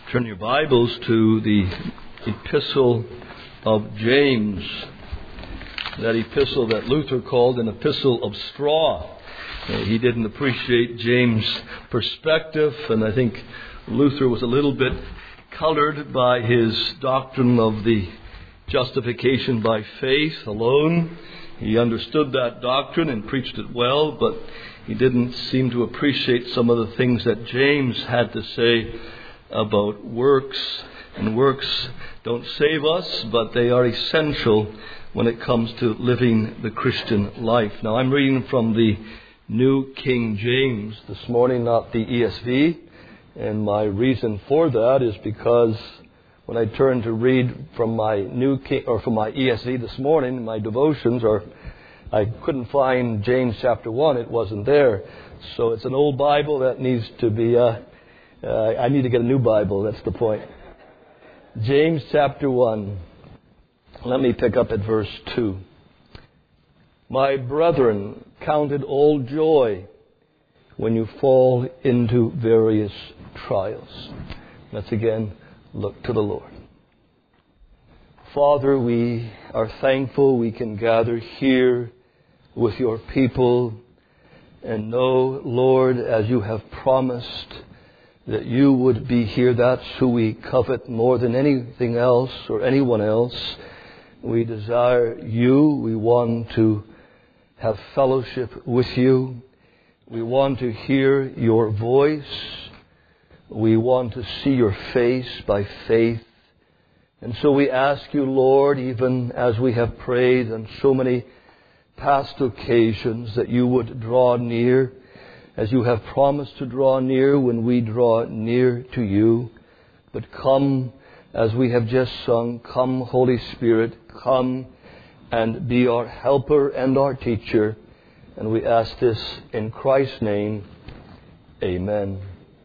Turn your Bibles to the Epistle of James, that epistle that Luther called an epistle of straw. He didn't appreciate James' perspective, and I think Luther was a little bit colored by his doctrine of the justification by faith alone. He understood that doctrine and preached it well, but he didn't seem to appreciate some of the things that James had to say about works. And works don't save us, but they are essential when it comes to living the Christian life. Now, I'm reading from the New King James this morning, not the ESV. And my reason for that is because when I turned to read from my from my ESV this morning, my devotions, I couldn't find James chapter 1. It wasn't there. So it's an old Bible that needs to be, I need to get a new Bible. That's the point. James chapter 1. Let me pick up at verse 2. My brethren, count it all joy when you fall into various trials. Let's again look to the Lord. Father, we are thankful we can gather here with your people and know, Lord, as you have promised, that you would be here. That's who we covet more than anything else or anyone else. We desire you. We want to have fellowship with you. We want to hear your voice. We want to see your face by faith. And so we ask you, Lord, even as we have prayed on so many past occasions, that you would draw near, as you have promised to draw near when we draw near to you. But come, as we have just sung, come, Holy Spirit, come and be our helper and our teacher. And we ask this in Christ's name. Amen.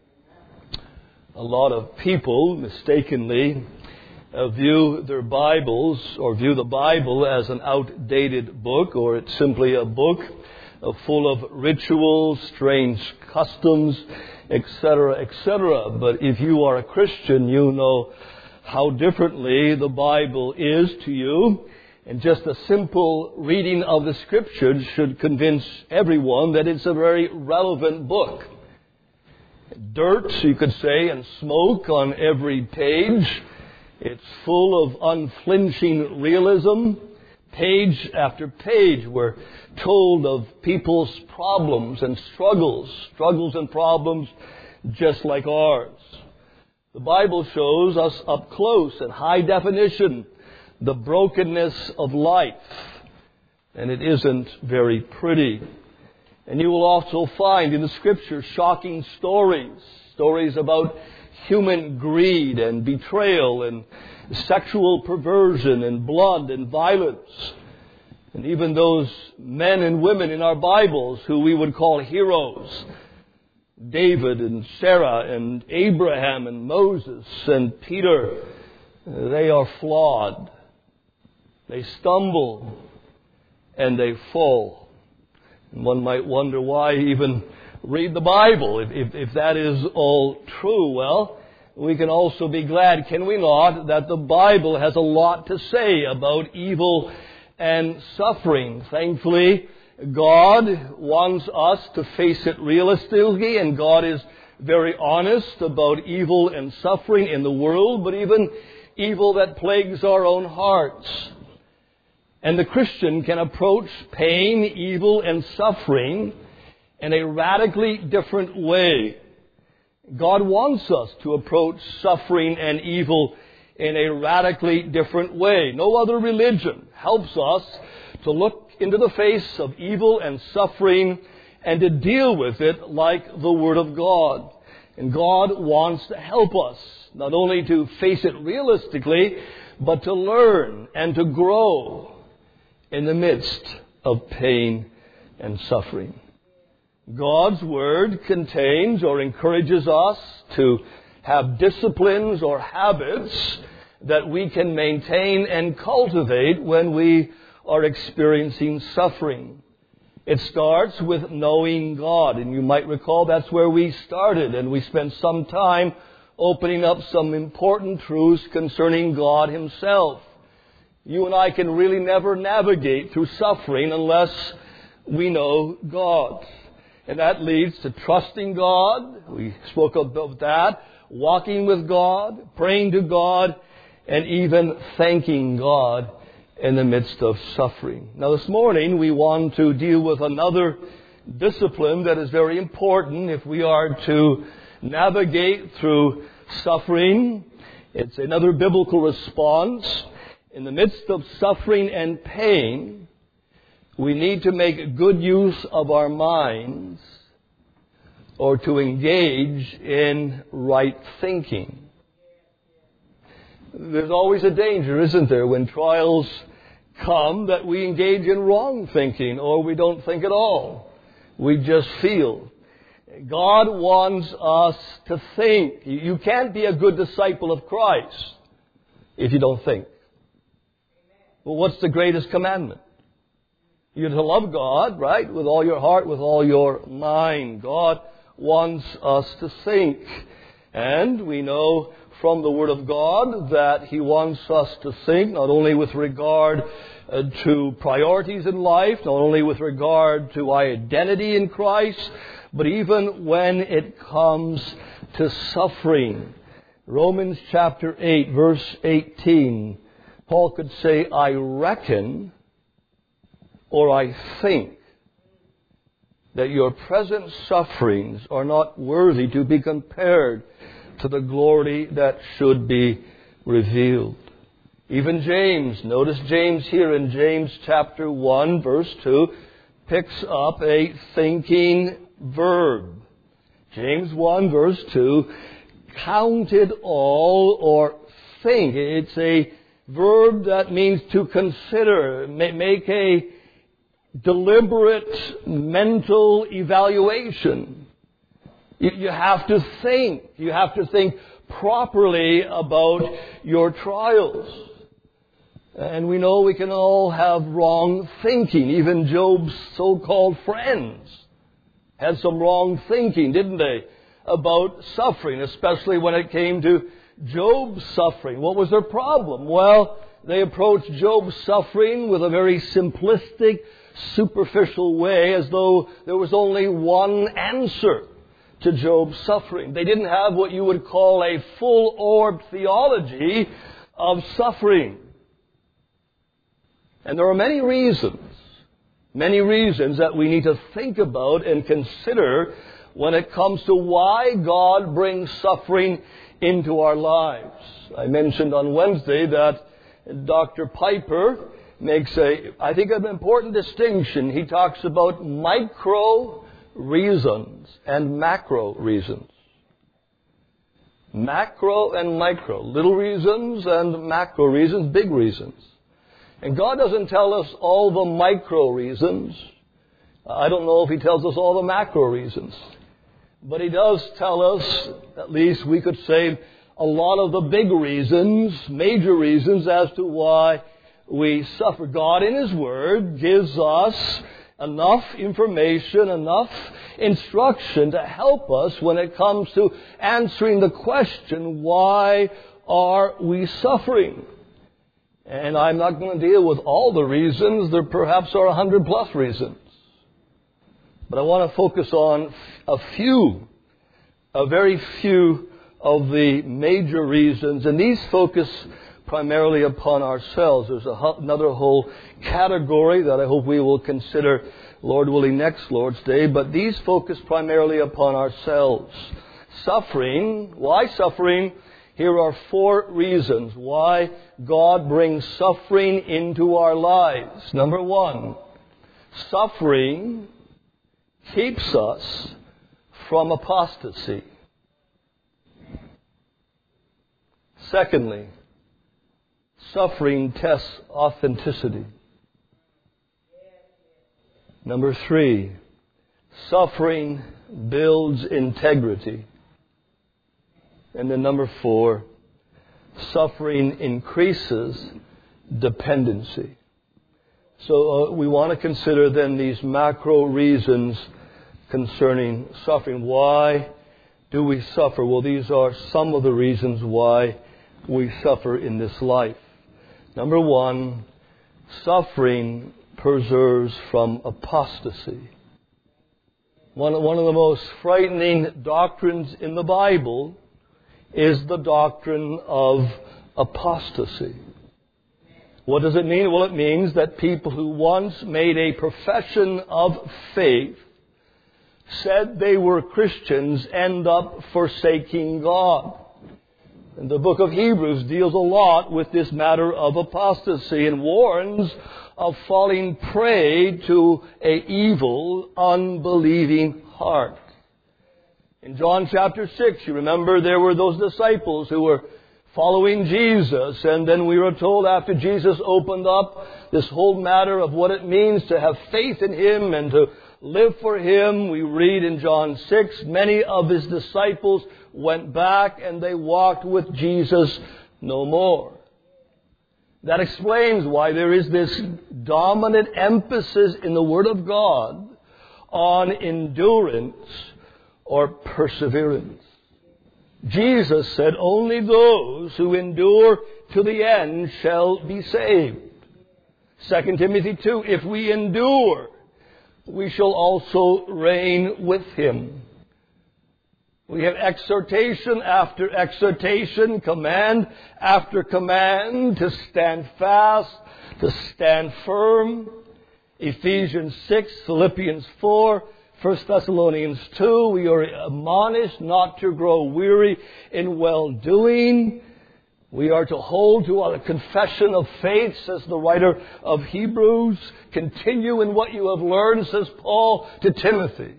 A lot of people mistakenly view their Bibles or view the Bible as an outdated book, or it's simply a book full of rituals, strange customs, etc., etc. But if you are a Christian, you know how differently the Bible is to you. And just a simple reading of the Scriptures should convince everyone that it's a very relevant book. Dirt, you could say, and smoke on every page. It's full of unflinching realism. Page after page, we're told of people's problems and struggles and problems just like ours. The Bible shows us up close in high definition the brokenness of life, and it isn't very pretty. And you will also find in the Scripture shocking stories about human greed and betrayal and sexual perversion and blood and violence. And even those men and women in our Bibles who we would call heroes, David and Sarah and Abraham and Moses and Peter, they are flawed. They stumble and they fall. And one might wonder why even read the Bible if that is all true. Well, we can also be glad, can we not, that the Bible has a lot to say about evil and suffering. Thankfully, God wants us to face it realistically, and God is very honest about evil and suffering in the world, but even evil that plagues our own hearts. And the Christian can approach pain, evil, and suffering in a radically different way. God wants us to approach suffering and evil in a radically different way. No other religion helps us to look into the face of evil and suffering and to deal with it like the Word of God. And God wants to help us not only to face it realistically, but to learn and to grow in the midst of pain and suffering. God's Word contains or encourages us to have disciplines or habits that we can maintain and cultivate when we are experiencing suffering. It starts with knowing God. And you might recall that's where we started. And we spent some time opening up some important truths concerning God Himself. You and I can really never navigate through suffering unless we know God. And that leads to trusting God. We spoke about that. Walking with God, praying to God, and even thanking God in the midst of suffering. Now this morning we want to deal with another discipline that is very important if we are to navigate through suffering. It's another biblical response. In the midst of suffering and pain, we need to make good use of our minds or to engage in right thinking. There's always a danger, isn't there, when trials come that we engage in wrong thinking or we don't think at all. We just feel. God wants us to think. You can't be a good disciple of Christ if you don't think. Well, what's the greatest commandment? You're to love God, right? With all your heart, with all your mind. God wants us to think. And we know from the Word of God that He wants us to think not only with regard to priorities in life, not only with regard to our identity in Christ, but even when it comes to suffering. Romans chapter 8, verse 18, Paul could say, I reckon or I think that your present sufferings are not worthy to be compared to the glory that should be revealed. Even James, notice James here in James chapter 1, verse 2, picks up a thinking verb. James 1, verse 2, count it all or think. It's a verb that means to consider, make a deliberate mental evaluation. You have to think. You have to think properly about your trials. And we know we can all have wrong thinking. Even Job's so-called friends had some wrong thinking, didn't they, about suffering, especially when it came to Job's suffering. What was their problem? Well, they approached Job's suffering with a very simplistic, superficial way, as though there was only one answer to Job's suffering. They didn't have what you would call a full-orbed theology of suffering. And there are many reasons that we need to think about and consider when it comes to why God brings suffering into our lives. I mentioned on Wednesday that Dr. Piper makes I think an important distinction. He talks about micro reasons and macro reasons. Macro and micro. Little reasons and macro reasons, big reasons. And God doesn't tell us all the micro reasons. I don't know if He tells us all the macro reasons. But He does tell us, at least we could say, a lot of the big reasons, major reasons as to why we suffer. God in His Word gives us enough information, enough instruction to help us when it comes to answering the question, why are we suffering? And I'm not going to deal with all the reasons. There perhaps are 100 plus reasons. But I want to focus on a very few of the major reasons. And these focus primarily upon ourselves. There's another whole category that I hope we will consider, Lord willing, next Lord's Day. But these focus primarily upon ourselves. Suffering. Why suffering? Here are 4 reasons why God brings suffering into our lives. Number 1, suffering keeps us from apostasy. Secondly, suffering tests authenticity. Number 3, suffering builds integrity. And then number 4, suffering increases dependency. So we want to consider then these macro reasons concerning suffering. Why do we suffer? Well, these are some of the reasons why we suffer in this life. Number one, suffering preserves from apostasy. One of the most frightening doctrines in the Bible is the doctrine of apostasy. What does it mean? Well, it means that people who once made a profession of faith, said they were Christians, end up forsaking God. And the book of Hebrews deals a lot with this matter of apostasy and warns of falling prey to an evil, unbelieving heart. In John chapter 6, you remember there were those disciples who were following Jesus, and then we were told after Jesus opened up this whole matter of what it means to have faith in Him and to live for Him, we read in John 6, many of His disciples went back and they walked with Jesus no more. That explains why there is this dominant emphasis in the Word of God on endurance or perseverance. Jesus said, only those who endure to the end shall be saved. 2 Timothy 2, if we endure, we shall also reign with Him. We have exhortation after exhortation, command after command to stand fast, to stand firm. Ephesians 6, Philippians 4, 1 Thessalonians 2, we are admonished not to grow weary in well-doing. We are to hold to our confession of faith, says the writer of Hebrews. Continue in what you have learned, says Paul to Timothy.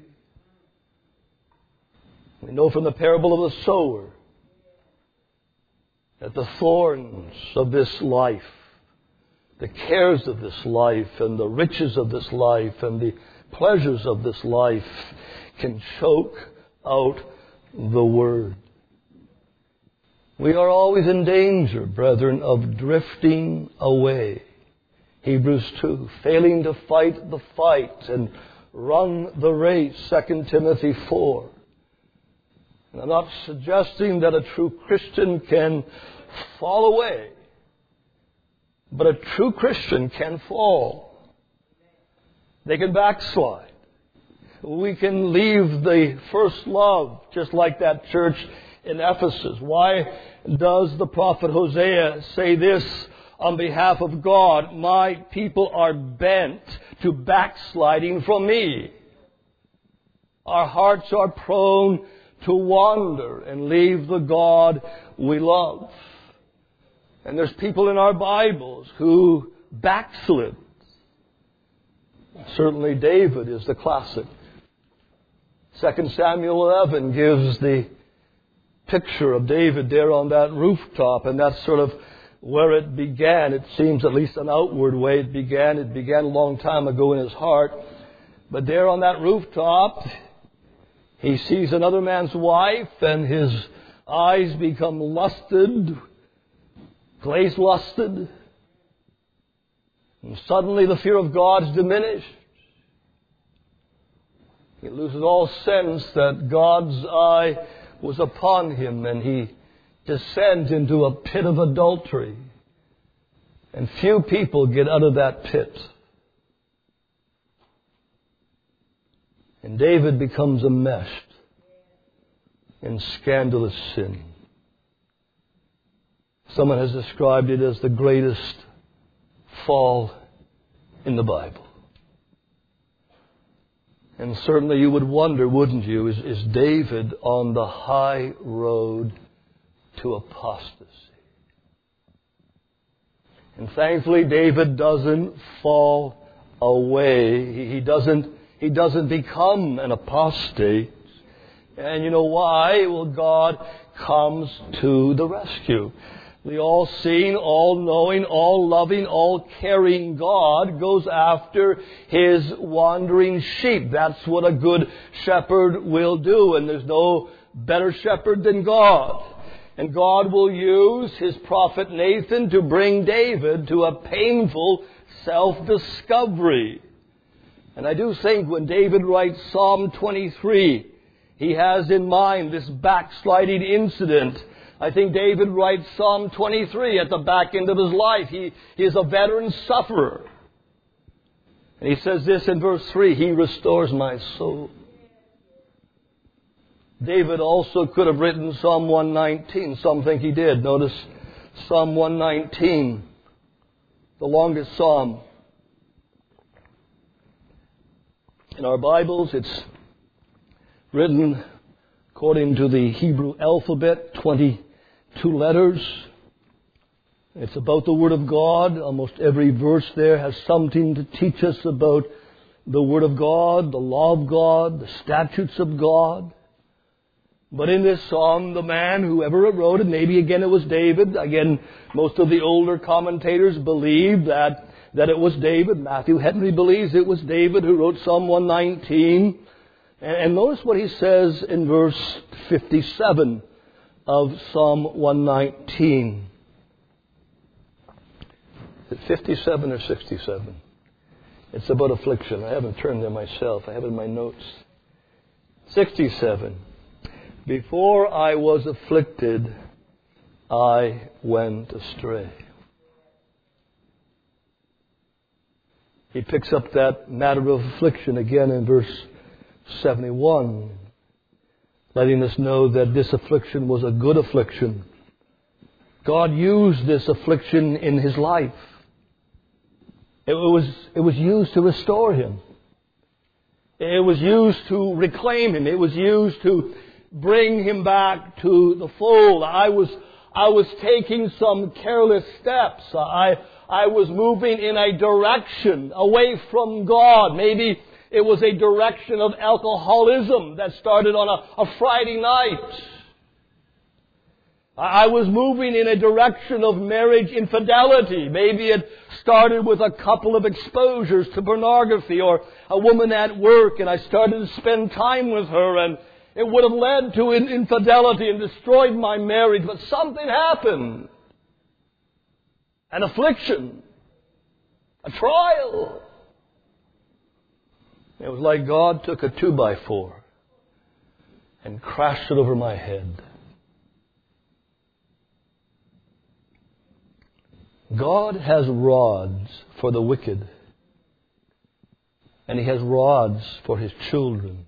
We know from the parable of the sower that the thorns of this life, the cares of this life, and the riches of this life, and the pleasures of this life can choke out the Word. We are always in danger, brethren, of drifting away. Hebrews 2, failing to fight the fight and run the race, 2 Timothy 4. And I'm not suggesting that a true Christian can fall away, but a true Christian can fall. They can backslide. We can leave the first love, just like that church in Ephesus. Why does the prophet Hosea say this on behalf of God? My people are bent to backsliding from me. Our hearts are prone to wander and leave the God we love. And there's people in our Bibles who backslid. Certainly David is the classic. 2 Samuel 11 gives the picture of David there on that rooftop, and that's sort of where it began. It seems, at least an outward way, it began a long time ago in his heart. But there on that rooftop, he sees another man's wife, and his eyes become lusted, glaze lusted. And suddenly the fear of God is diminished. He loses all sense that God's eye was upon him, and he descends into a pit of adultery. And few people get out of that pit. And David becomes enmeshed in scandalous sin. Someone has described it as the greatest fall in the Bible. And certainly you would wonder, wouldn't you, is David on the high road to apostasy? And thankfully David doesn't fall away. He doesn't become an apostate. And you know why? Well, God comes to the rescue. The all-seeing, all-knowing, all-loving, all-caring God goes after His wandering sheep. That's what a good shepherd will do. And there's no better shepherd than God. And God will use His prophet Nathan to bring David to a painful self-discovery. And I do think when David writes Psalm 23, He has in mind this backsliding incident. I think David writes Psalm 23 at the back end of his life. He is a veteran sufferer. And he says this in verse 3, He restores my soul. David also could have written Psalm 119. Some think he did. Notice Psalm 119, the longest psalm. In our Bibles, it's written according to the Hebrew alphabet, 22 letters. It's about the Word of God. Almost every verse there has something to teach us about the Word of God, the law of God, the statutes of God. But in this psalm, the man, whoever it wrote it, maybe again it was David. Again, most of the older commentators believe that it was David. Matthew Henry believes it was David who wrote Psalm 119. And notice what he says in verse 57 of Psalm 119. Is it 57 or 67? It's about affliction. I haven't turned there myself. I have it in my notes. 67. Before I was afflicted, I went astray. He picks up that matter of affliction again in verse 71, letting us know that this affliction was a good affliction. God used this affliction in his life. It was used to restore him. It was used to reclaim him. It was used to bring him back to the fold. I was taking some careless steps. I was moving in a direction away from God. Maybe it was a direction of alcoholism that started on a Friday night. I was moving in a direction of marriage infidelity. Maybe it started with a couple of exposures to pornography or a woman at work, and I started to spend time with her, and it would have led to infidelity and destroyed my marriage. But something happened. An affliction. A trial. It was like God took a 2x4 and crashed it over my head. God has rods for the wicked, and He has rods for His children.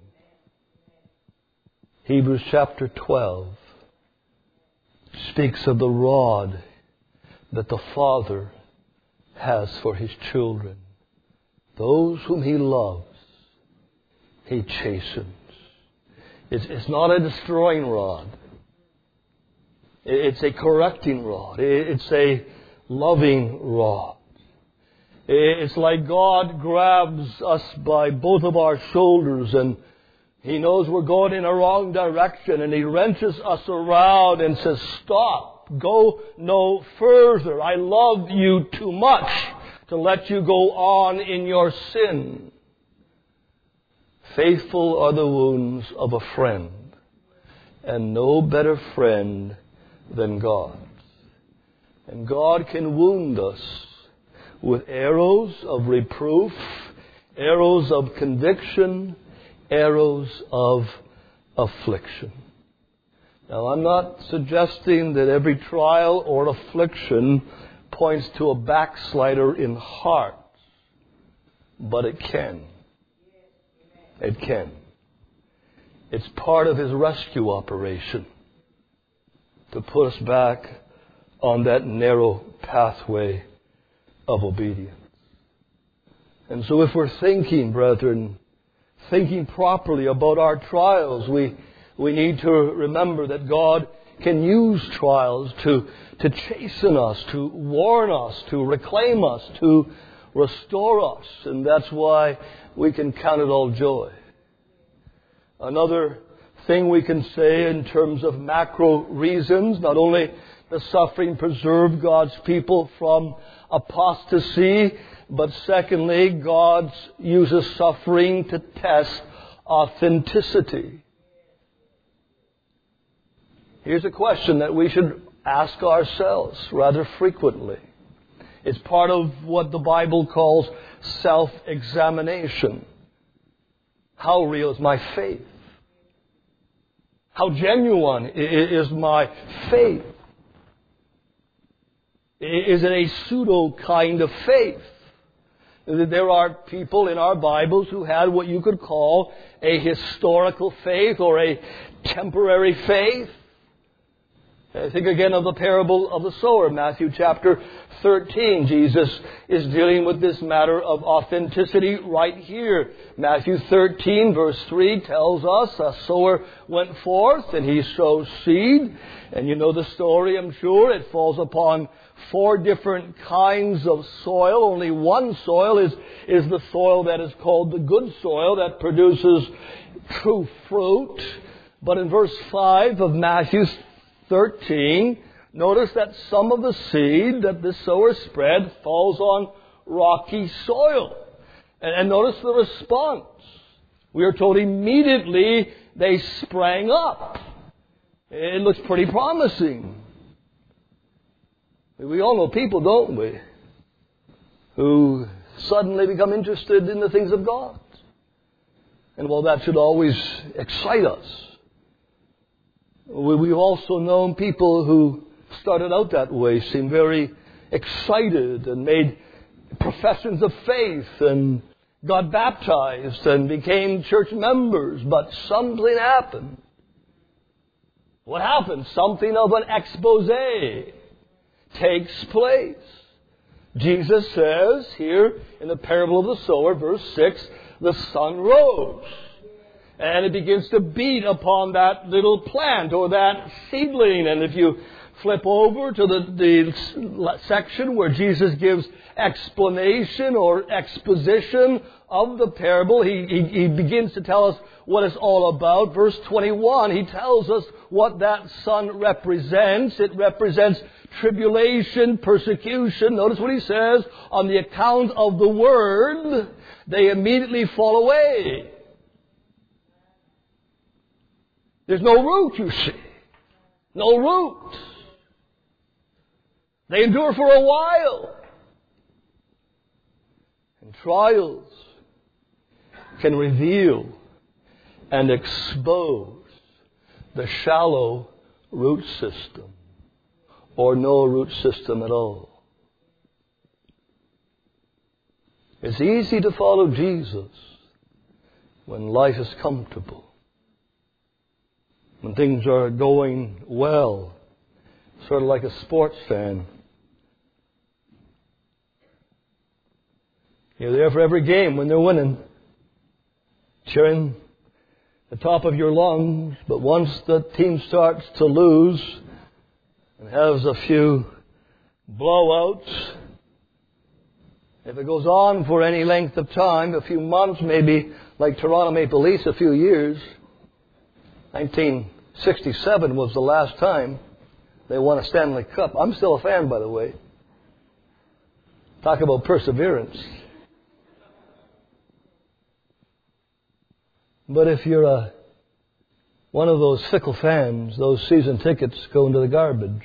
Hebrews chapter 12 speaks of the rod that the Father has for His children. Those whom He loves, He chastens. It's not a destroying rod. It's a correcting rod. It's a loving rod. It's like God grabs us by both of our shoulders, and He knows we're going in a wrong direction, and He wrenches us around and says, stop, go no further. I love you too much to let you go on in your sin. Faithful are the wounds of a friend, and no better friend than God. And God can wound us with arrows of reproof, arrows of conviction, arrows of affliction. Now, I'm not suggesting that every trial or affliction points to a backslider in heart, but it can. It can. It's part of His rescue operation to put us back on that narrow pathway of obedience. And so if we're thinking, brethren, thinking properly about our trials, we need to remember that God can use trials to chasten us, to warn us, to reclaim us, to restore us. And that's why we can count it all joy. Another thing we can say in terms of macro reasons, not only does suffering preserve God's people from apostasy, but secondly, God uses suffering to test authenticity. Here's a question that we should ask ourselves rather frequently. It's part of what the Bible calls self-examination. How real is my faith? How genuine is my faith? Is it a pseudo kind of faith? There are people in our Bibles who had what you could call a historical faith or a temporary faith. Think again of the parable of the sower, Matthew chapter 13. Jesus is dealing with this matter of authenticity right here. Matthew 13 verse 3 tells us a sower went forth and he sows seed. And you know the story, I'm sure. It falls upon 4 different kinds of soil. Only one soil is the soil that is called the good soil that produces true fruit. But in verse 5 of Matthew 13, notice that some of the seed that the sower spread falls on rocky soil. And notice the response. We are told immediately they sprang up. It looks pretty promising. We all know people, don't we, who suddenly become interested in the things of God. And while that should always excite us, we've also known people who started out that way, seemed very excited and made professions of faith and got baptized and became church members, but something happened. What happened? Something of an expose takes place. Jesus says here in the parable of the sower, verse 6, the sun rose. And it begins to beat upon that little plant or that seedling. And if you flip over to the section where Jesus gives explanation or exposition of the parable, he begins to tell us what it's all about. Verse 21, he tells us what that sun represents. It represents tribulation, persecution. Notice what he says, on the account of the word, they immediately fall away. There's no root, you see. No root. They endure for a while. And trials can reveal and expose the shallow root system or no root system at all. It's easy to follow Jesus when life is comfortable. When things are going well, sort of like a sports fan. You're there for every game when they're winning, cheering the top of your lungs. But once the team starts to lose and has a few blowouts, if it goes on for any length of time, a few months, maybe like Toronto Maple Leafs, a few years, 1967 was the last time they won a Stanley Cup. I'm still a fan, by the way. Talk about perseverance. But if you're one of those fickle fans, those season tickets go into the garbage.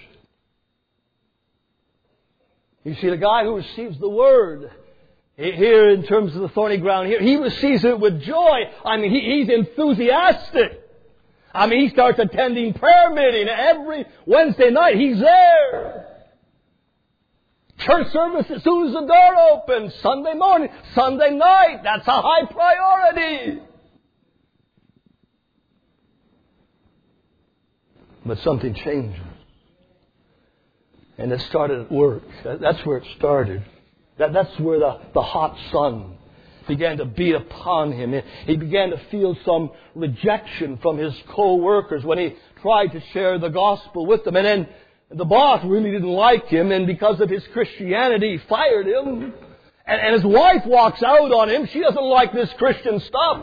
You see, the guy who receives the Word, here in terms of the thorny ground here, he receives it with joy. I mean, he's enthusiastic. I mean, he starts attending prayer meeting every Wednesday night. He's there. Church service as soon as the door opens. Sunday morning, Sunday night. That's a high priority. But something changes. And it started at work. That's where it started. That's where the hot sun began to beat upon him. He began to feel some rejection from his co-workers when he tried to share the gospel with them. And then the boss really didn't like him, and because of his Christianity, he fired him. And his wife walks out on him. She doesn't like this Christian stuff.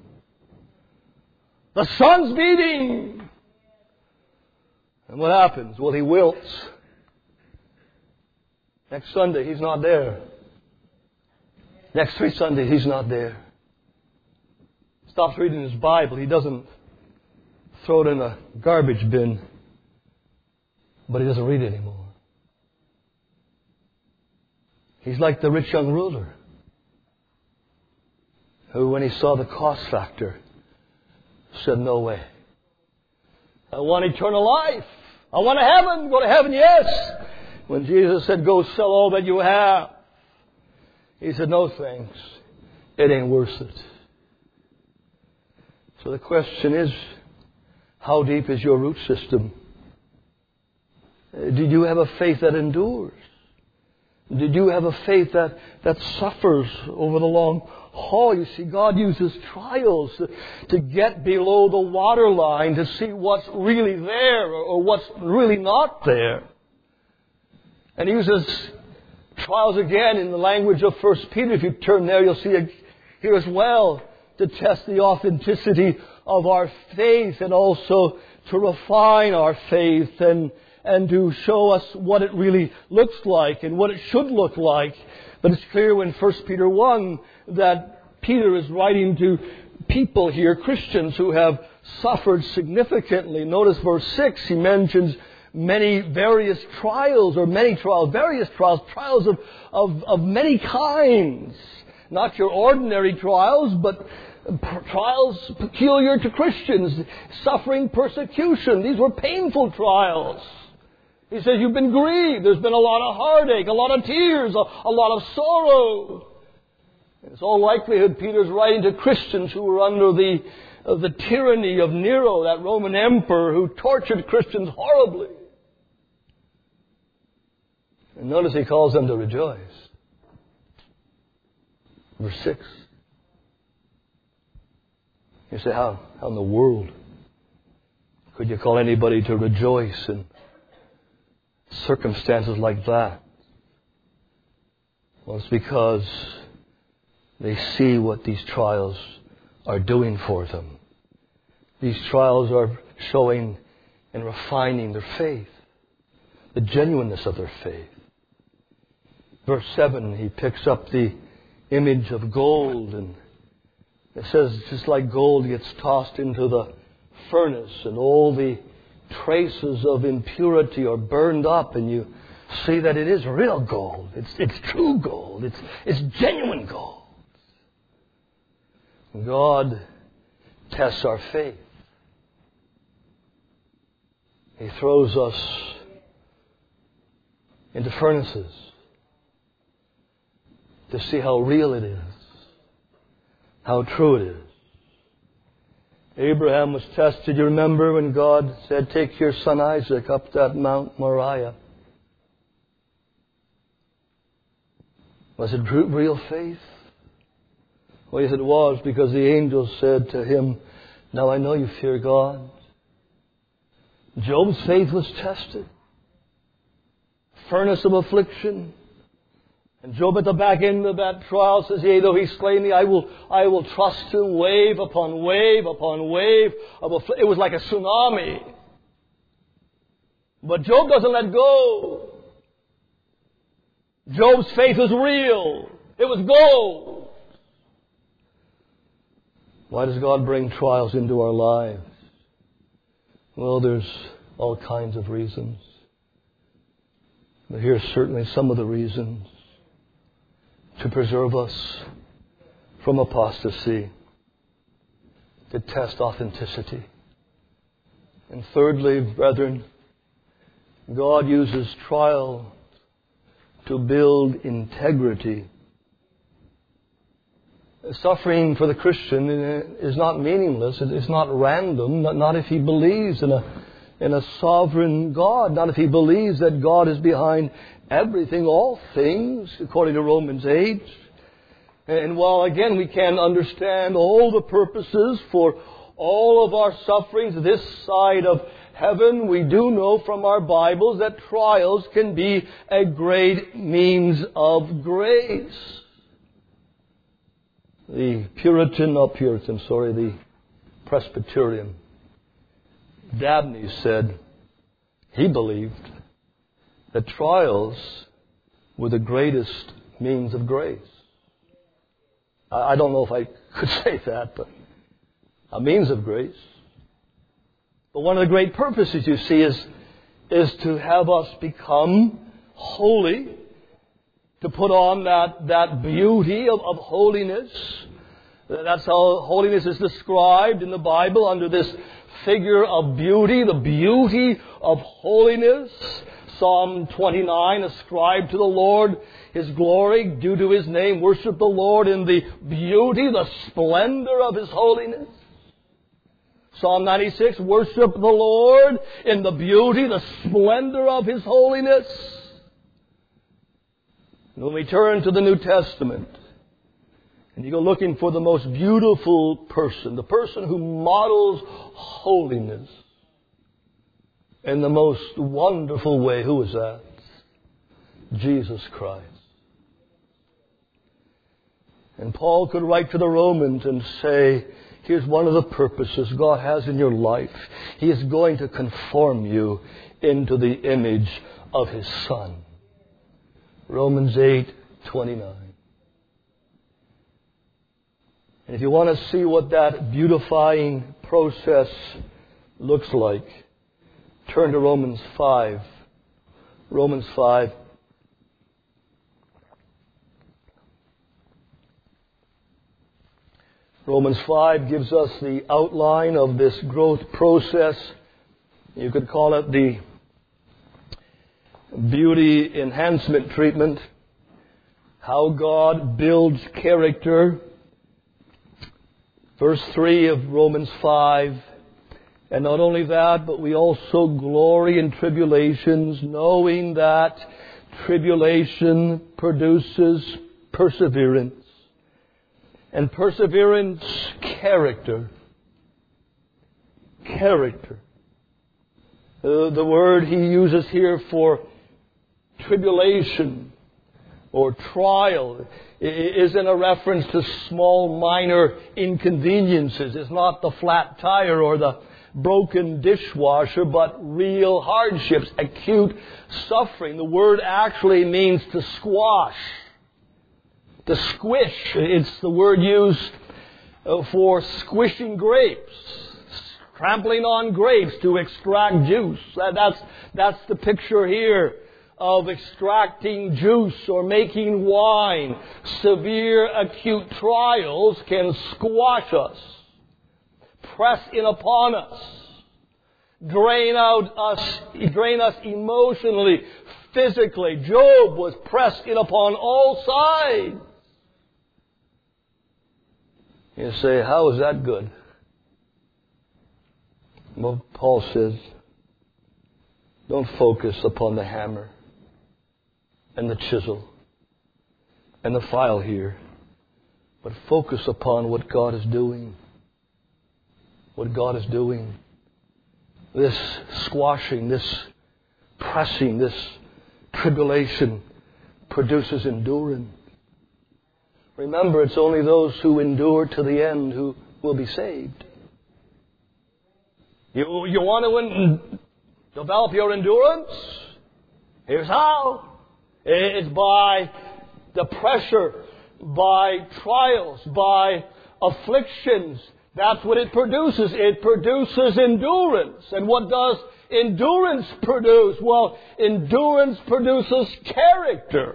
The sun's beating. And what happens? Well, he wilts. Next Sunday, he's not there. Next 3 Sundays, he's not there. Stops reading his Bible. He doesn't throw it in a garbage bin. But he doesn't read it anymore. He's like the rich young ruler who, when he saw the cost factor, said, no way. I want eternal life. I want heaven. Go to heaven, yes. When Jesus said, go sell all that you have, He said, no thanks. It ain't worth it. So the question is, how deep is your root system? Did you have a faith that endures? Did you have a faith that suffers over the long haul? You see, God uses trials to get below the waterline to see what's really there or what's really not there. And He uses trials again in the language of 1 Peter. If you turn there, you'll see it here as well, to test the authenticity of our faith and also to refine our faith and to show us what it really looks like and what it should look like. But it's clear in 1 Peter 1 that Peter is writing to people here, Christians who have suffered significantly. Notice verse 6, he mentions various trials of many kinds. Not your ordinary trials, but trials peculiar to Christians, suffering persecution. These were painful trials. He says, you've been grieved. There's been a lot of heartache, a lot of tears, a lot of sorrow. It's all likelihood Peter's writing to Christians who were under the tyranny of Nero, that Roman emperor who tortured Christians horribly. And notice he calls them to rejoice. Verse 6. You say, how in the world could you call anybody to rejoice in circumstances like that? Well, it's because they see what these trials are doing for them. These trials are showing and refining their faith, the genuineness of their faith. Verse 7, he picks up the image of gold, and it says just like gold gets tossed into the furnace and all the traces of impurity are burned up, and you see that it is real gold. It's true gold. It's genuine gold. God tests our faith. He throws us into furnaces to see how real it is, how true it is. Abraham was tested. You remember when God said, take your son Isaac up that Mount Moriah. Was it real faith? Well, yes, it was, because the angel said to him, now I know you fear God. Job's faith was tested. Furnace of affliction. And Job at the back end of that trial says, yea, though he slay me, I will trust him, wave upon wave upon wave. It was like a tsunami. But Job doesn't let go. Job's faith was real. It was gold. Why does God bring trials into our lives? Well, there's all kinds of reasons. But here's certainly some of the reasons. To preserve us from apostasy. To test authenticity. And thirdly, brethren, God uses trial to build integrity. Suffering for the Christian is not meaningless. It's not random. Not if he believes in a sovereign God. Not if he believes that God is behind everything, all things, according to Romans 8. And while again we can understand all the purposes for all of our sufferings this side of heaven, we do know from our Bibles that trials can be a great means of grace. The Presbyterian, Dabney said he believed that trials were the greatest means of grace. I don't know if I could say that, but a means of grace. But one of the great purposes, you see, is to have us become holy, to put on that beauty of holiness. That's how holiness is described in the Bible under this figure of beauty, the beauty of holiness. Psalm 29, ascribe to the Lord His glory, due to His name. Worship the Lord in the beauty, the splendor of His holiness. Psalm 96, worship the Lord in the beauty, the splendor of His holiness. And when we turn to the New Testament, and you go looking for the most beautiful person, the person who models holiness in the most wonderful way, who is that? Jesus Christ. And Paul could write to the Romans and say, here's one of the purposes God has in your life. He is going to conform you into the image of His Son. Romans 8:29. And if you want to see what that beautifying process looks like, turn to Romans 5. Romans 5. Romans 5 gives us the outline of this growth process. You could call it the beauty enhancement treatment. How God builds character. Verse 3 of Romans 5. And not only that, but we also glory in tribulations, knowing that tribulation produces perseverance. And perseverance, character. Character. The word he uses here for tribulation or trial isn't a reference to small minor inconveniences. It's not the flat tire or the broken dishwasher, but real hardships, acute suffering. The word actually means to squash, to squish. It's the word used for squishing grapes, trampling on grapes to extract juice. That's the picture here of extracting juice or making wine. Severe acute trials can squash us, press in upon us, drain us emotionally, physically. Job was pressed in upon all sides. You say, how is that good? Well, Paul says, don't focus upon the hammer and the chisel and the file here, but focus upon what God is doing. What God is doing. This squashing, this pressing, this tribulation produces endurance. Remember, it's only those who endure to the end who will be saved. You want to develop your endurance? Here's how. It's by the pressure, by trials, by afflictions. That's what it produces. It produces endurance. And what does endurance produce? Well, endurance produces character.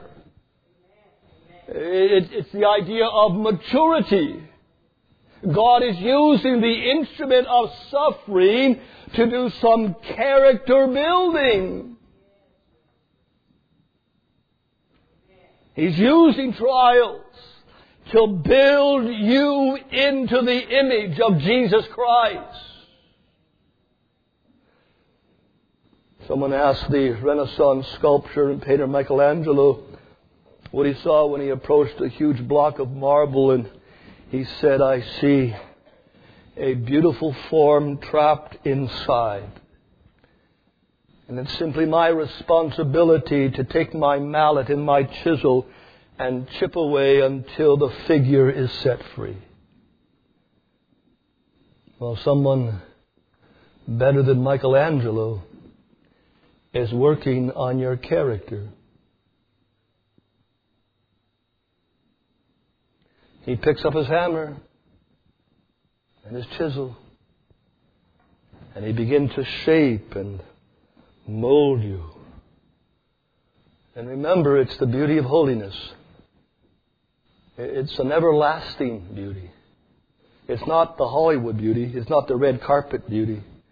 It's the idea of maturity. God is using the instrument of suffering to do some character building. He's using trials to build you into the image of Jesus Christ. Someone asked the Renaissance sculptor and painter Michelangelo what he saw when he approached a huge block of marble, and he said, I see a beautiful form trapped inside. And it's simply my responsibility to take my mallet and my chisel and chip away until the figure is set free. Well, someone better than Michelangelo is working on your character. He picks up his hammer and his chisel, and he begins to shape and mold you. And remember, it's the beauty of holiness. It's an everlasting beauty. It's not the Hollywood beauty. It's not the red carpet beauty.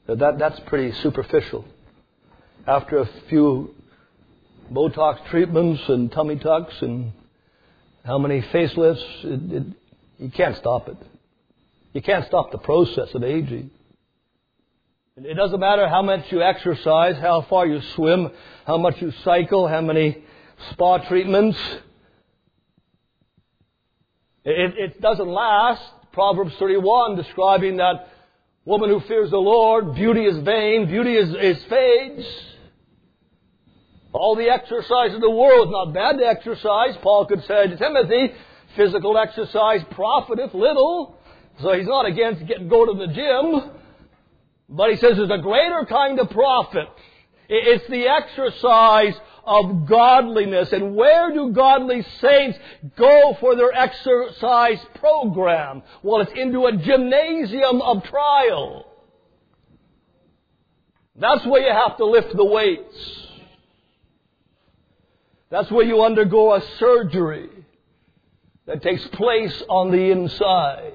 That's pretty superficial. After a few Botox treatments and tummy tucks and how many facelifts, you can't stop it. You can't stop the process of aging. It doesn't matter how much you exercise, how far you swim, how much you cycle, how many spa treatments. It doesn't last. Proverbs 31 describing that woman who fears the Lord, beauty is vain, beauty is fades. All the exercise in the world is not bad to exercise. Paul could say to Timothy, physical exercise profiteth little. So he's not against go to the gym. But he says there's a greater kind of profit. It's the exercise of godliness. And where do godly saints go for their exercise program? Well, it's into a gymnasium of trial. That's where you have to lift the weights. That's where you undergo a surgery that takes place on the inside.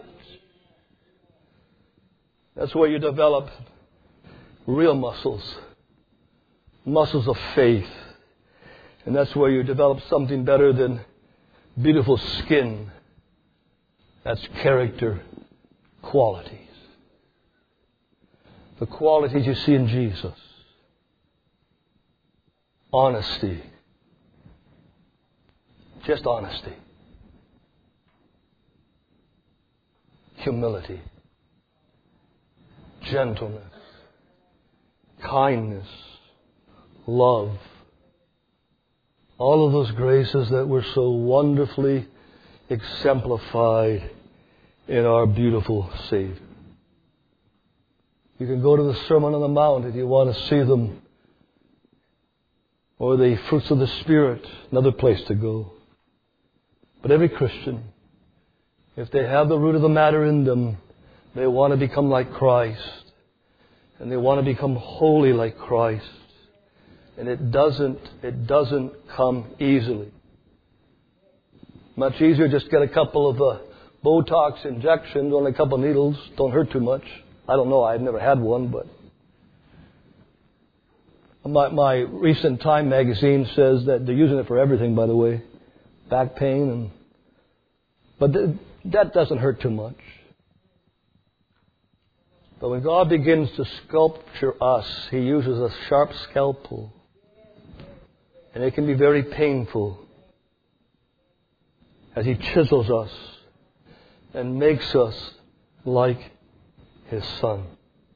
That's where you develop real muscles. Muscles of faith. And that's where you develop something better than beautiful skin. That's character qualities. The qualities you see in Jesus. Honesty. Just honesty. Humility. Gentleness. Kindness. Love. All of those graces that were so wonderfully exemplified in our beautiful Savior. You can go to the Sermon on the Mount if you want to see them. Or the fruits of the Spirit, another place to go. But every Christian, if they have the root of the matter in them, they want to become like Christ. And they want to become holy like Christ. And it doesn't come easily. Much easier just get a couple of Botox injections, only a couple of needles, don't hurt too much. I don't know, I've never had one, but my recent Time magazine says that they're using it for everything, by the way. Back pain but that doesn't hurt too much. But when God begins to sculpture us, He uses a sharp scalpel. And it can be very painful as He chisels us and makes us like His Son.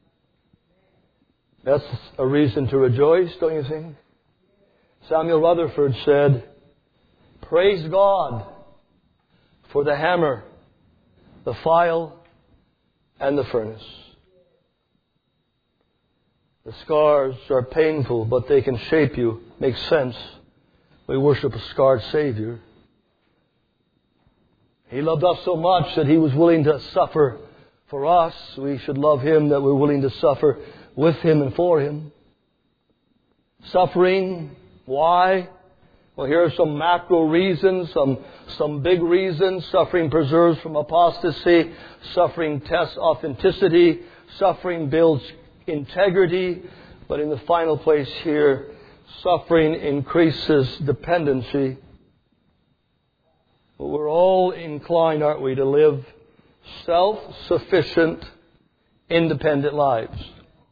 That's a reason to rejoice, don't you think? Samuel Rutherford said, "Praise God for the hammer, the file, and the furnace. The scars are painful, but they can shape you. Makes sense. We worship a scarred Savior. He loved us so much that He was willing to suffer for us. We should love Him that we're willing to suffer with Him and for Him. Suffering, why? Well, here are some macro reasons, some big reasons. Suffering preserves from apostasy. Suffering tests authenticity. Suffering builds integrity. But in the final place here, suffering increases dependency. But we're all inclined, aren't we, to live self-sufficient, independent lives.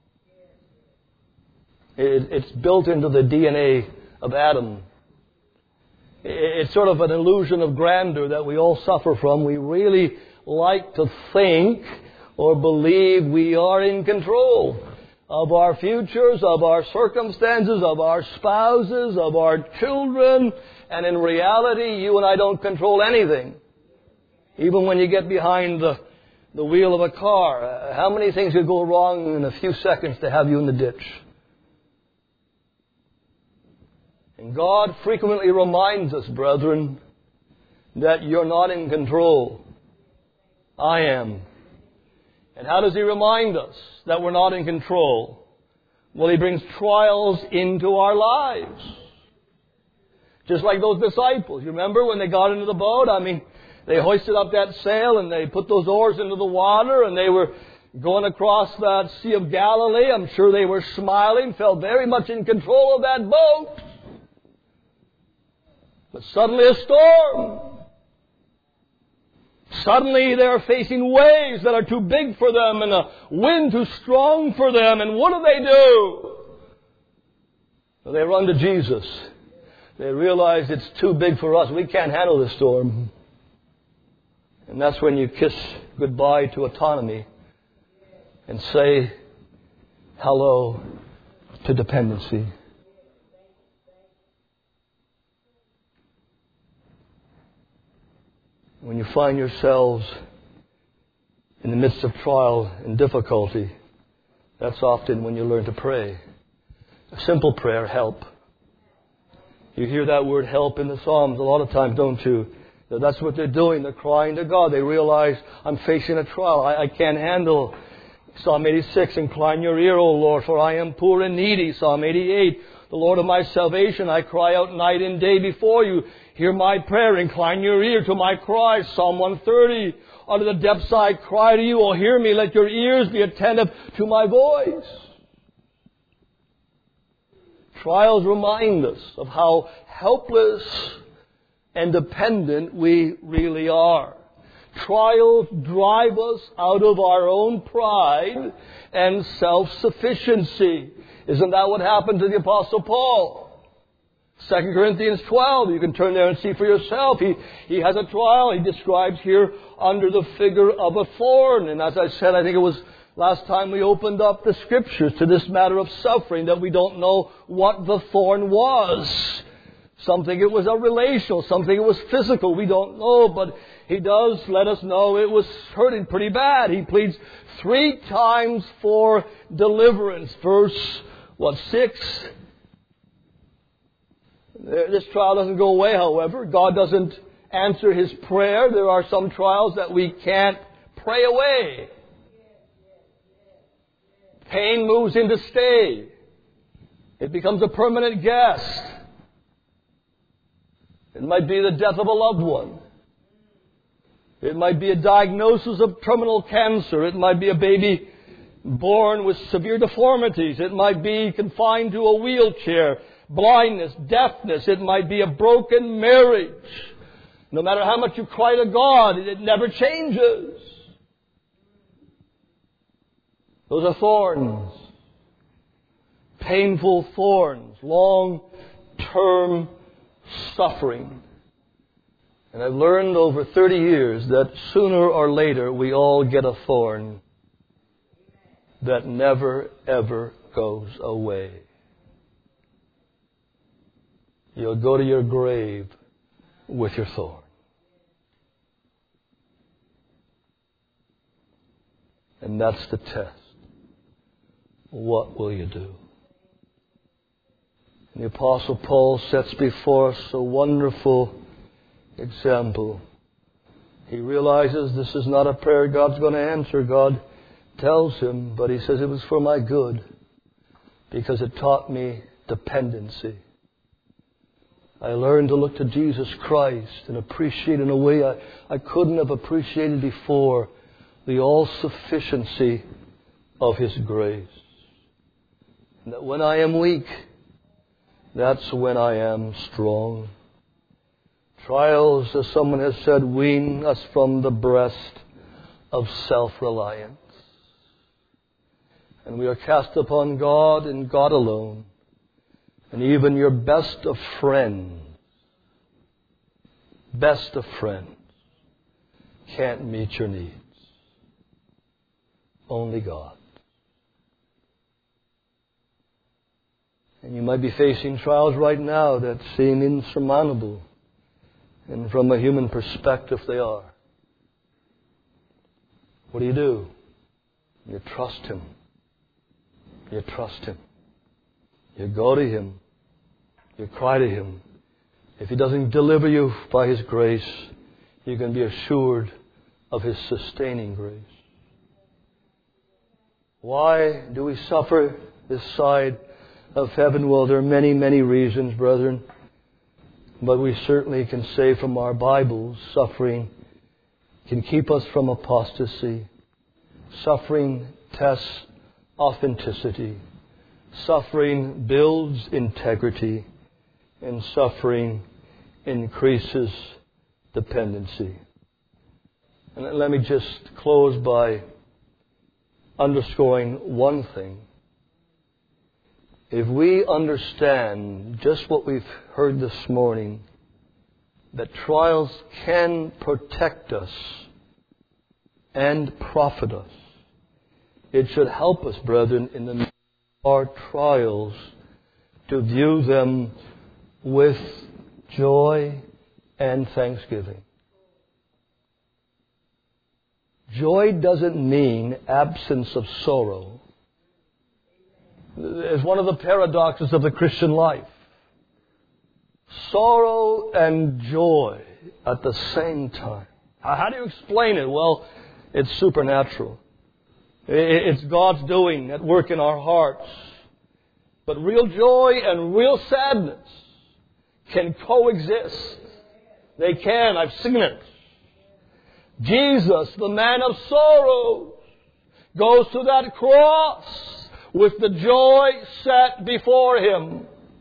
It's built into the DNA of Adam. It's sort of an illusion of grandeur that we all suffer from. We really like to think or believe we are in control of our futures, of our circumstances, of our spouses, of our children. And in reality, you and I don't control anything. Even when you get behind the wheel of a car, how many things could go wrong in a few seconds to have you in the ditch? And God frequently reminds us, brethren, that you're not in control. I am. And how does He remind us that we're not in control? Well, He brings trials into our lives. Just like those disciples. You remember when they got into the boat? I mean, they hoisted up that sail and they put those oars into the water and they were Going across that Sea of Galilee, I'm sure they were smiling, felt very much in control of that boat. But suddenly a storm. Suddenly they're facing waves that are too big for them and a wind too strong for them. And what do? Well, they run to Jesus. They realize it's too big for us. We can't handle this storm. And that's when you kiss goodbye to autonomy and say hello to dependency. When you find yourselves in the midst of trial and difficulty, that's often when you learn to pray. A simple prayer, help. You hear that word help in the Psalms a lot of times, don't you? That's what they're doing. They're crying to God. They realize, I'm facing a trial. I can't handle. Psalm 86, incline your ear, O Lord, for I am poor and needy. Psalm 88, the Lord of my salvation, I cry out night and day before you. Hear my prayer, incline your ear to my cry. Psalm 130, out of the depths I cry to you, O hear me, let your ears be attentive to my voice. Trials remind us of how helpless and dependent we really are. Trials drive us out of our own pride and self-sufficiency. Isn't that what happened to the Apostle Paul? 2 Corinthians 12, you can turn there and see for yourself. He has a trial he describes here under the figure of a thorn. And as I said, I think it was last time we opened up the Scriptures to this matter of suffering, that we don't know what the thorn was. Something it was a relational, something it was physical, we don't know, but he does let us know it was hurting pretty bad. He pleads 3 times for deliverance. Verse, 6? This trial doesn't go away, however. God doesn't answer his prayer. There are some trials that we can't pray away. Pain moves in to stay. It becomes a permanent guest. It might be the death of a loved one. It might be a diagnosis of terminal cancer. It might be a baby born with severe deformities. It might be confined to a wheelchair, blindness, deafness. It might be a broken marriage. No matter how much you cry to God, it never changes. Those are thorns. Painful thorns. Long-term suffering. And I've learned over 30 years that sooner or later we all get a thorn that never ever goes away. You'll go to your grave with your thorn. And that's the test. What will you do? And the Apostle Paul sets before us a wonderful example. He realizes this is not a prayer God's going to answer. God tells him, but he says it was for my good because it taught me dependency. I learned to look to Jesus Christ and appreciate in a way I couldn't have appreciated before the all-sufficiency of His grace. And that when I am weak, that's when I am strong. Trials, as someone has said, wean us from the breast of self-reliance. And we are cast upon God and God alone. And even your best of friends can't meet your needs. Only God. And you might be facing trials right now that seem insurmountable. And from a human perspective, they are. What do? You trust Him. You trust Him. You go to Him. You cry to Him. If He doesn't deliver you by His grace, you can be assured of His sustaining grace. Why do we suffer this side of heaven? Well, there are many, many reasons, brethren. But we certainly can say from our Bibles, suffering can keep us from apostasy Suffering tests authenticity. Suffering builds integrity. And suffering increases dependency. And let me just close by underscoring one thing. If we understand just what we've heard this morning, that trials can protect us and profit us, it should help us, brethren, in the midst of our trials to view them with joy and thanksgiving. Joy doesn't mean absence of sorrow. It's one of the paradoxes of the Christian life. Sorrow and joy at the same time. How do you explain it? Well, it's supernatural. It's God's doing at work in our hearts. But real joy and real sadness can coexist. They can. I've seen it. Jesus, the man of sorrows, goes to that cross with the joy set before Him.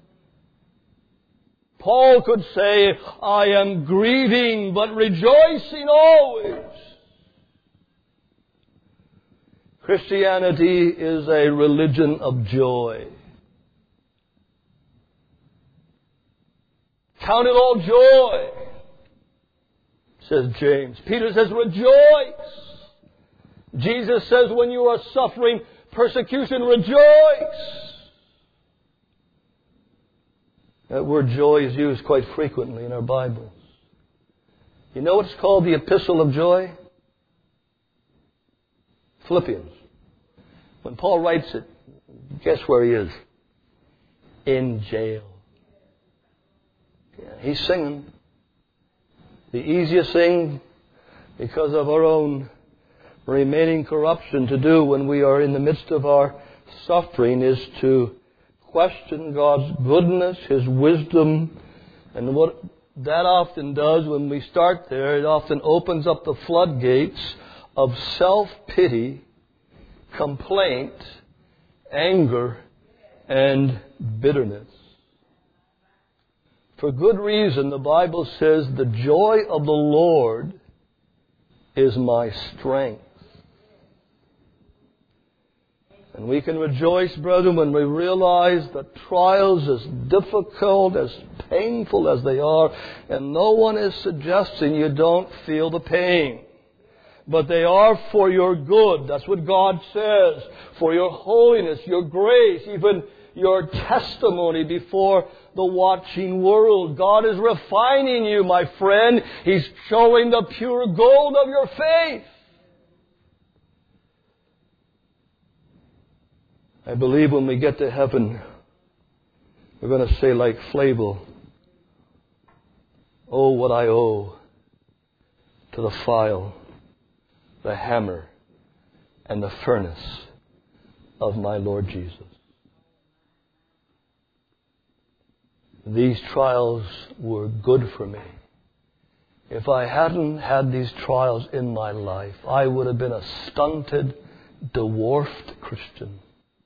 Paul could say, I am grieving but rejoicing always. Christianity is a religion of joy. Count it all joy, says James. Peter says, rejoice. Jesus says, when you are suffering persecution, rejoice. That word joy is used quite frequently in our Bibles. You know what's called the Epistle of Joy? Philippians. When Paul writes it, guess where he is? In jail. Yeah, he's singing. The easiest thing, because of our own remaining corruption, to do when we are in the midst of our suffering is to question God's goodness, His wisdom, and what that often does when we start there, it often opens up the floodgates of self-pity, complaint, anger, and bitterness. For good reason, the Bible says, the joy of the Lord is my strength. And we can rejoice, brethren, when we realize that trials, as difficult, as painful as they are, and no one is suggesting you don't feel the pain. But they are for your good. That's what God says. For your holiness, your grace, even your testimony before the watching world. God is refining you, my friend. He's showing the pure gold of your faith. I believe when we get to heaven, we're going to say like Flavel, oh, what I owe to the file, the hammer, and the furnace of my Lord Jesus. These trials were good for me. If I hadn't had these trials in my life, I would have been a stunted, dwarfed Christian.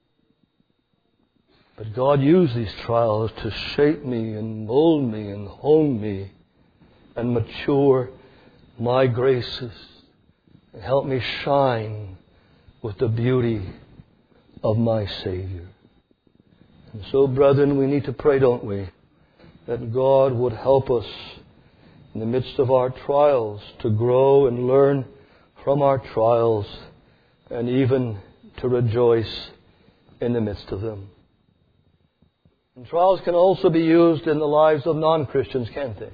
But God used these trials to shape me and mold me and hone me and mature my graces and help me shine with the beauty of my Savior. And so, brethren, we need to pray, don't we, that God would help us in the midst of our trials to grow and learn from our trials and even to rejoice in the midst of them. And trials can also be used in the lives of non-Christians, can't they?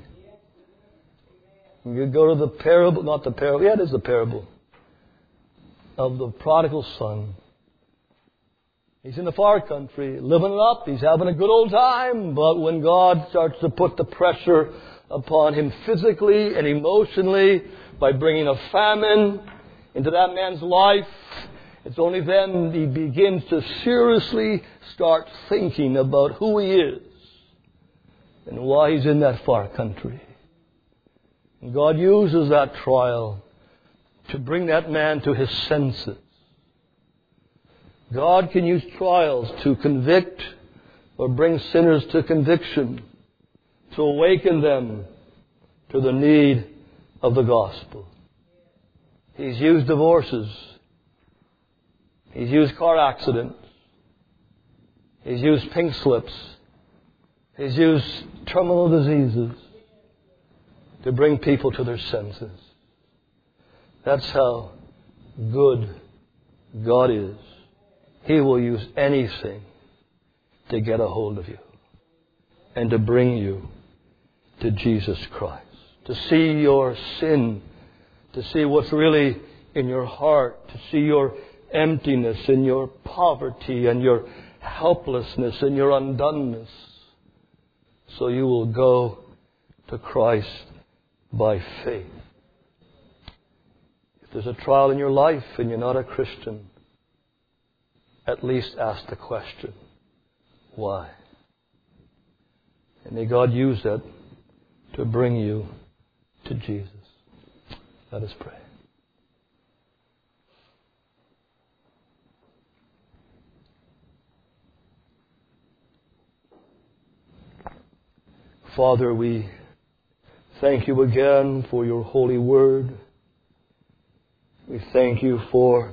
You go to the parable, not the parable, yeah, it is the parable of the prodigal son. He's in the far country, living it up, he's having a good old time, but when God starts to put the pressure upon him physically and emotionally by bringing a famine into that man's life, it's only then he begins to seriously start thinking about who he is and why he's in that far country. And God uses that trial to bring that man to his senses God can use trials to convict or bring sinners to conviction, to awaken them to the need of the gospel. He's used divorces. He's used car accidents. He's used pink slips. He's used terminal diseases to bring people to their senses. That's how good God is. He will use anything to get a hold of you and to bring you to Jesus Christ. To see your sin, to see what's really in your heart, to see your emptiness and your poverty and your helplessness and your undoneness. So you will go to Christ by faith. If there's a trial in your life and you're not a Christian, at least ask the question, why? And may God use that to bring you to Jesus. Let us pray. Father, we thank you again for your holy word. We thank you for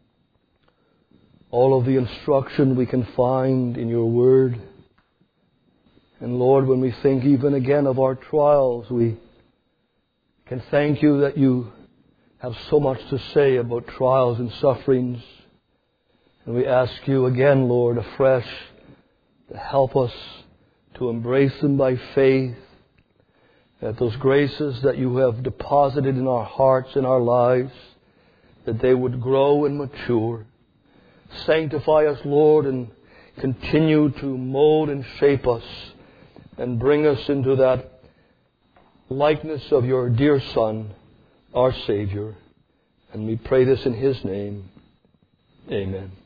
all of the instruction we can find in your word. And Lord, when we think even again of our trials, we can thank you that you have so much to say about trials and sufferings. And we ask you again, Lord, afresh to help us to embrace them by faith, that those graces that you have deposited in our hearts and our lives, that they would grow and mature. Sanctify us, Lord, and continue to mold and shape us and bring us into that likeness of your dear Son, our Savior. And we pray this in His name. Amen.